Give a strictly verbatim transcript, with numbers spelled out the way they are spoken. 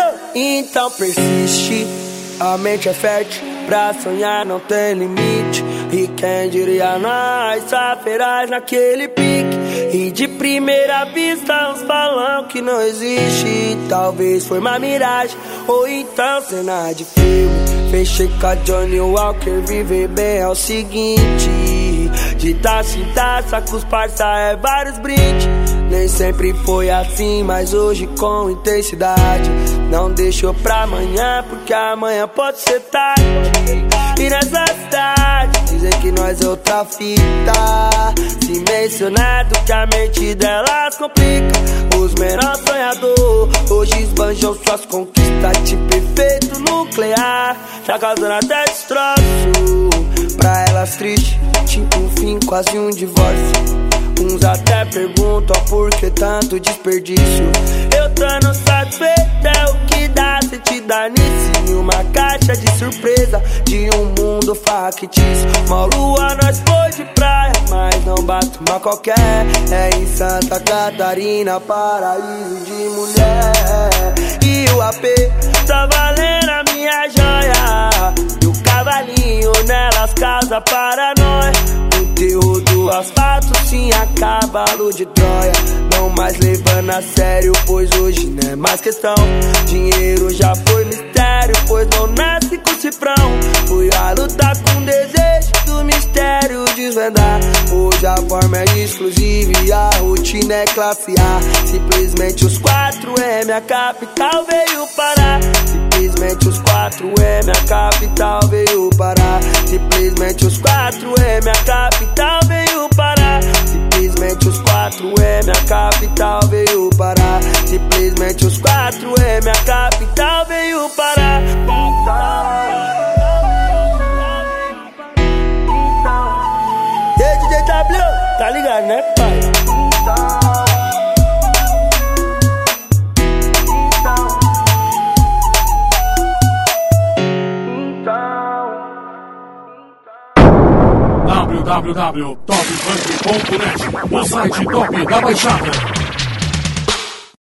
Então persiste, a mente é fértil, pra sonhar não tem limite. E quem diria nós, feraz naquele pique. E de primeira vista uns falam que não existe. Talvez foi uma miragem, ou então cena de filme. Fechei com a Johnny Walker, viver bem é o seguinte: de taça em taça com os parça é vários brindes. Nem sempre foi assim, mas hoje com intensidade. Não deixou pra amanhã, porque amanhã pode ser tarde. E nessa cidade dizem que nós é outra fita. Se mencionado que a mente delas complica. Os menores sonhadores hoje esbanjam suas conquistas. Tipo efeito nuclear, já causando até destroço. Pra elas triste, tipo um fim, quase um divórcio. Uns até perguntam por que tanto desperdício. Eu tô no satisfeito, é o que dá se te dar nisso. Em uma caixa de surpresa de um mundo factício. Uma lua nós foi de praia, mas não bate uma qualquer. É em Santa Catarina, paraíso de mulher. E o A P tá valendo a minha joia. E o cavalinho nelas causa paranoia. O terror do asfalto sim a cavalo de Troia. Não mais levando a sério, pois hoje não é mais questão. Dinheiro já foi mistério, pois não nasce com cifrão. Fui a lutar com desejo do mistério desvendar. Hoje a forma é exclusiva e a rotina é classe A. Simplesmente os quatro M, a capital veio parar. Simplesmente os quatro M, a capital veio parar. Simplesmente os quatro M, a capital veio parar. Simplesmente os quatro M, a capital veio parar. Simplesmente os quatro M, a capital veio parar. E aí, D J W, tá ligado, né, pai? w w w ponto top funk ponto net, o site top da Baixada.